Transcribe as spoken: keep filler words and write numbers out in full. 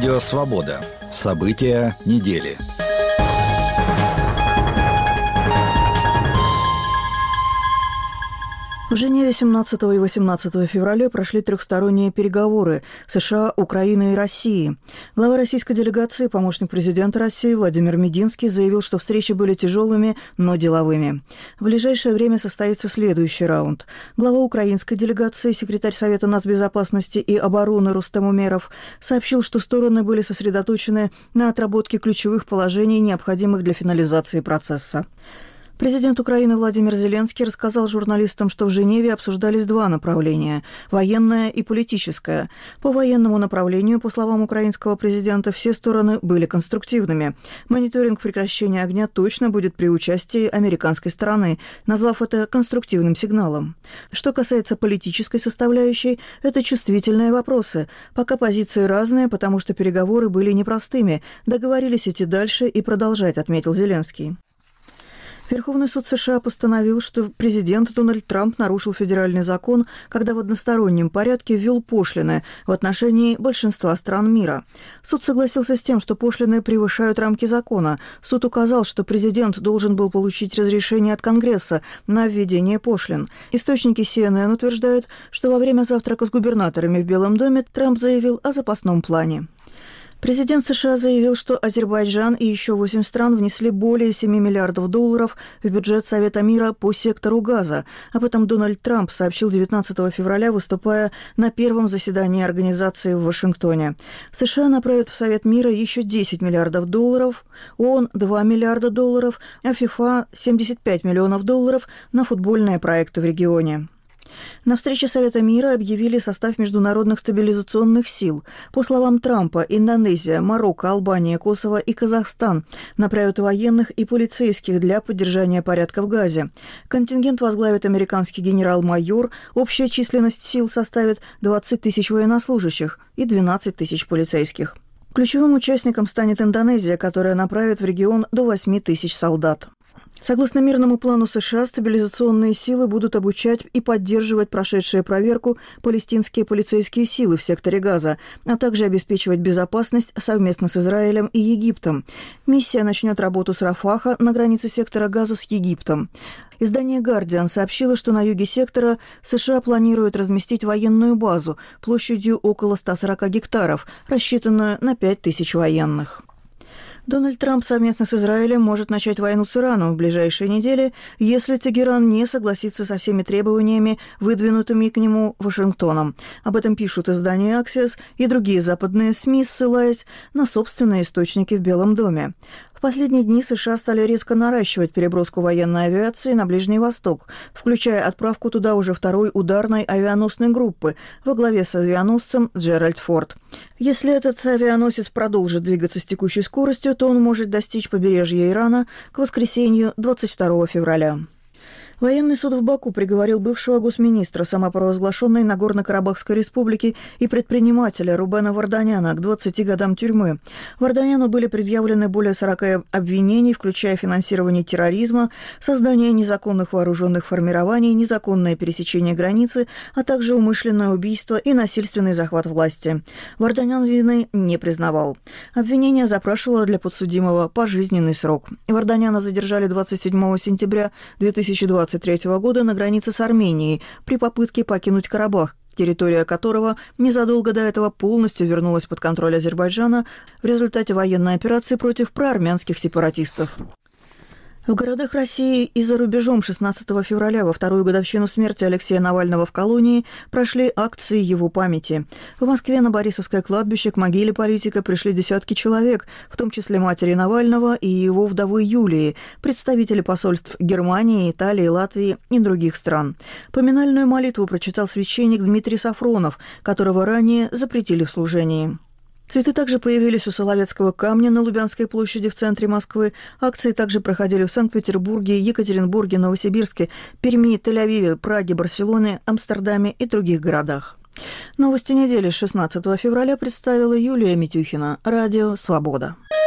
Радио «Свобода». События недели. В Женеве семнадцатого и восемнадцатого февраля прошли трехсторонние переговоры США, Украины и России. Глава российской делегации, помощник президента России Владимир Мединский заявил, что встречи были тяжелыми, но деловыми. В ближайшее время состоится следующий раунд. Глава украинской делегации, секретарь Совета нацбезопасности и обороны Рустем Умеров, сообщил, что стороны были сосредоточены на отработке ключевых положений, необходимых для финализации процесса. Президент Украины Владимир Зеленский рассказал журналистам, что в Женеве обсуждались два направления – военное и политическое. По военному направлению, по словам украинского президента, все стороны были конструктивными. Мониторинг прекращения огня точно будет при участии американской стороны, назвав это конструктивным сигналом. Что касается политической составляющей, это чувствительные вопросы. Пока позиции разные, потому что переговоры были непростыми. Договорились идти дальше и продолжать, отметил Зеленский. Верховный суд США постановил, что президент Дональд Трамп нарушил федеральный закон, когда в одностороннем порядке ввел пошлины в отношении большинства стран мира. Суд согласился с тем, что пошлины превышают рамки закона. Суд указал, что президент должен был получить разрешение от Конгресса на введение пошлин. Источники си эн эн утверждают, что во время завтрака с губернаторами в Белом доме Трамп заявил о запасном плане. Президент США заявил, что Азербайджан и еще восемь стран внесли более семи миллиардов долларов в бюджет Совета мира по сектору газа. Об этом Дональд Трамп сообщил девятнадцатого февраля, выступая на первом заседании организации в Вашингтоне. США направят в Совет мира еще десять миллиардов долларов, ООН – два миллиарда долларов, а ФИФА – семьдесят пять миллионов долларов на футбольные проекты в регионе. На встрече Совета мира объявили состав международных стабилизационных сил. По словам Трампа, Индонезия, Марокко, Албания, Косово и Казахстан направят военных и полицейских для поддержания порядка в Газе. Контингент возглавит американский генерал-майор. Общая численность сил составит двадцать тысяч военнослужащих и двенадцать тысяч полицейских. Ключевым участником станет Индонезия, которая направит в регион до восьми тысяч солдат. Согласно мирному плану США, стабилизационные силы будут обучать и поддерживать прошедшие проверку палестинские полицейские силы в секторе Газа, а также обеспечивать безопасность совместно с Израилем и Египтом. Миссия начнет работу с Рафаха на границе сектора Газа с Египтом. Издание «Гардиан» сообщило, что на юге сектора США планируют разместить военную базу площадью около ста сорока гектаров, рассчитанную на пять тысяч военных. Дональд Трамп совместно с Израилем может начать войну с Ираном в ближайшие недели, если Тегеран не согласится со всеми требованиями, выдвинутыми к нему Вашингтоном. Об этом пишут издания «Аксиос» и другие западные СМИ, ссылаясь на собственные источники в Белом доме. В последние дни США стали резко наращивать переброску военной авиации на Ближний Восток, включая отправку туда уже второй ударной авианосной группы во главе с авианосцем Джеральд Форд. Если этот авианосец продолжит двигаться с текущей скоростью, то он может достичь побережья Ирана к воскресенью двадцать второго февраля. Военный суд в Баку приговорил бывшего госминистра самопровозглашенной Нагорно-Карабахской республики и предпринимателя Рубена Варданяна к двадцати годам тюрьмы. Варданяну были предъявлены более сорока обвинений, включая финансирование терроризма, создание незаконных вооруженных формирований, незаконное пересечение границы, а также умышленное убийство и насильственный захват власти. Варданян вины не признавал. Обвинение запрашивало для подсудимого пожизненный срок. Варданяна задержали двадцать седьмого сентября две тысячи двадцать третьего года на границе с Арменией при попытке покинуть Карабах, территория которого незадолго до этого полностью вернулась под контроль Азербайджана в результате военной операции против проармянских сепаратистов. В городах России и за рубежом шестнадцатого февраля, во вторую годовщину смерти Алексея Навального в колонии, прошли акции его памяти. В Москве на Борисовское кладбище к могиле политика пришли десятки человек, в том числе матери Навального и его вдовы Юлии, представители посольств Германии, Италии, Латвии и других стран. Поминальную молитву прочитал священник Дмитрий Сафронов, которого ранее запретили в служении. Цветы также появились у Соловецкого камня на Лубянской площади в центре Москвы. Акции также проходили в Санкт-Петербурге, Екатеринбурге, Новосибирске, Перми, Тель-Авиве, Праге, Барселоне, Амстердаме и других городах. Новости недели с шестнадцатого февраля представила Юлия Митюхина. Радио «Свобода».